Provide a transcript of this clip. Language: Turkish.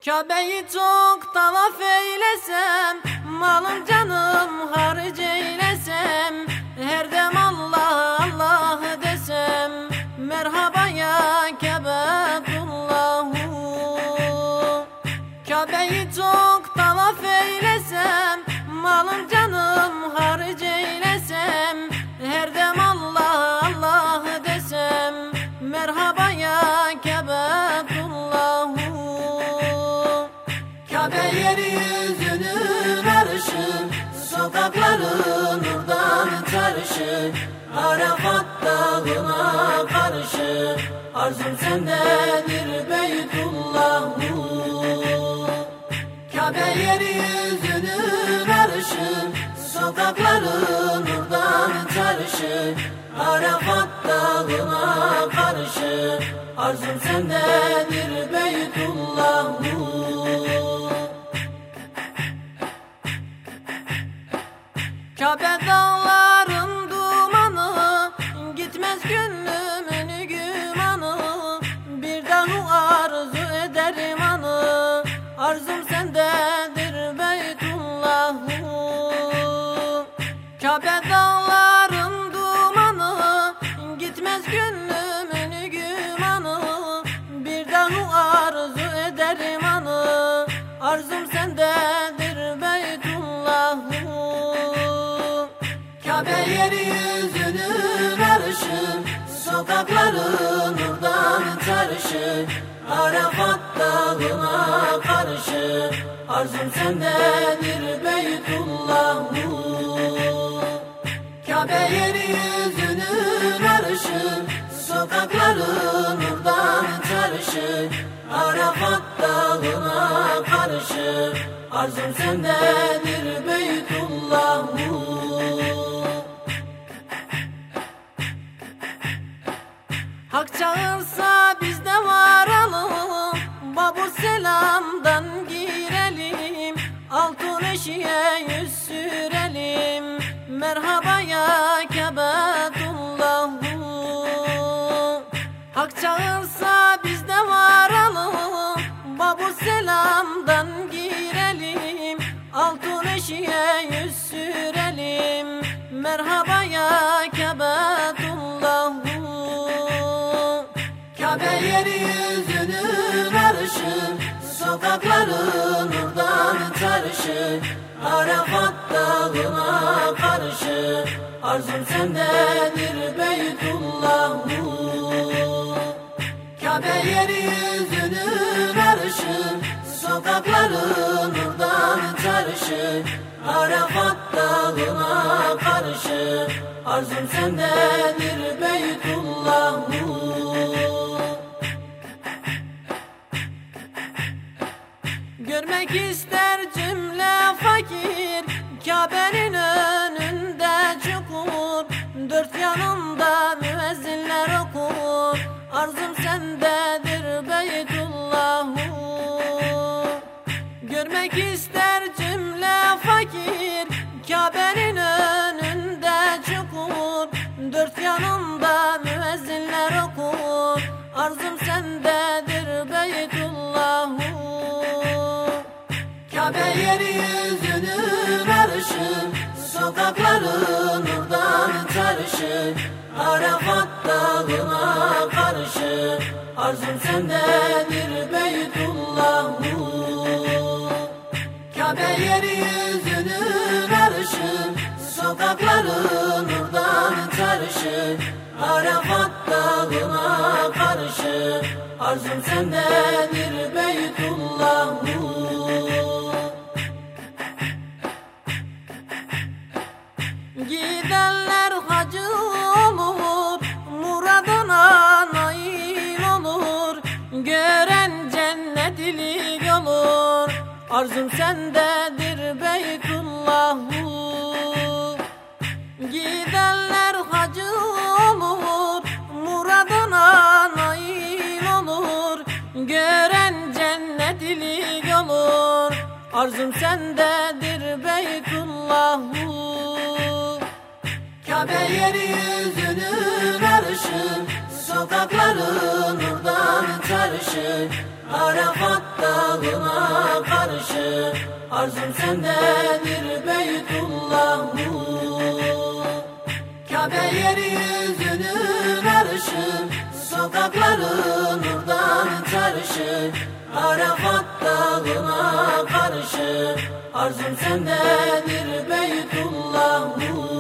Kabe'yi çok tavaf eylesem, malım canım harc eylesem, her dem Allah Allah desem, merhaba ya Ka'betullahu. Kabe'yi çok tavaf eylesem, malım canım harc eylesem, her dem Allah Allah desem, merhaba ya Ka'betullahu. Kabe yeryüzünün arşı, sokakları nurdan çarşı, Arafat dağına karşı, arzum sendedir Beytullahu. Kabe yeryüzünün arşı, sokakları nurdan çarşı, Arafat dağına karşı, arzum sendedir Beytullahu. Kabe dağların dumanı, gitmez gönlümün gümanı, bir dahu arzu ederim anı, arzum sendedir Beytullahu. Kabe dağların dumanı, gitmez gönlümün gümanı, bir dahu arzu ederim anı, arzum sendedir Beytullahu. Kabe yeryüzünün arşı, sokakları nurdan çarşı, Arafat dağına karşı, arzum sendedir Beytullahu. Kabe yeryüzünün arşı, sokakları nurdan çarşı, Arafat dağına karşı, arzum sendedir Beytullahu. Hak çağırsa biz de varalım, Babur selamdan girelim, altın eşiğe yüz sürelim, merhaba ya Ka'betullahu. Hak çağırsa biz de varalım, Babur selamdan girelim, altın eşiğe yüz sürelim, merhaba ya Ka'betullahu. Kabe yeryüzünün arşı, sokakları nurdan çarşı, Arafat dağına karşı, arzum sendedir Beytullahu. Kabe yeryüzünün arşı, sokakları nurdan çarşı, Arafat dağına karşı, arzum sendedir Beytullahu. Görmek ister cümle fakir, Kabe'nin önünde çukur, dört yanında müezzinler okur, arzum sendedir Beytullahu. Görmek ister cümle fakir, Kabe'nin önünde çukur, dört yanında müezzinler okur, arzum sendedir Beytullahu. Kabe yeryüzünün arşı, sokakları nurdan çarşı, Arafat dağına karşı, arzum sendedir Beytullahu. Kabe yeryüzünün arşı, sokakları nurdan çarşı, Arafat dağına karşı, arzum sendedir Beytullahu. Gidenler hacı olur, muradına nail olur, gören cennetlik olur, arzum sendedir Beytullahu. Gidenler hacı olur, muradına nail olur, gören cennetlik olur, arzum sendedir Beytullahu. Kabe yeryüzünün arşı, sokakları nurdan çarşı, Arafat dağına arzum sendedir Beytullahu. Kabe yeryüzünün arşı, sokakları nurdan çarşı, Arafat dağına karşı, arzum sendedir Beytullahu.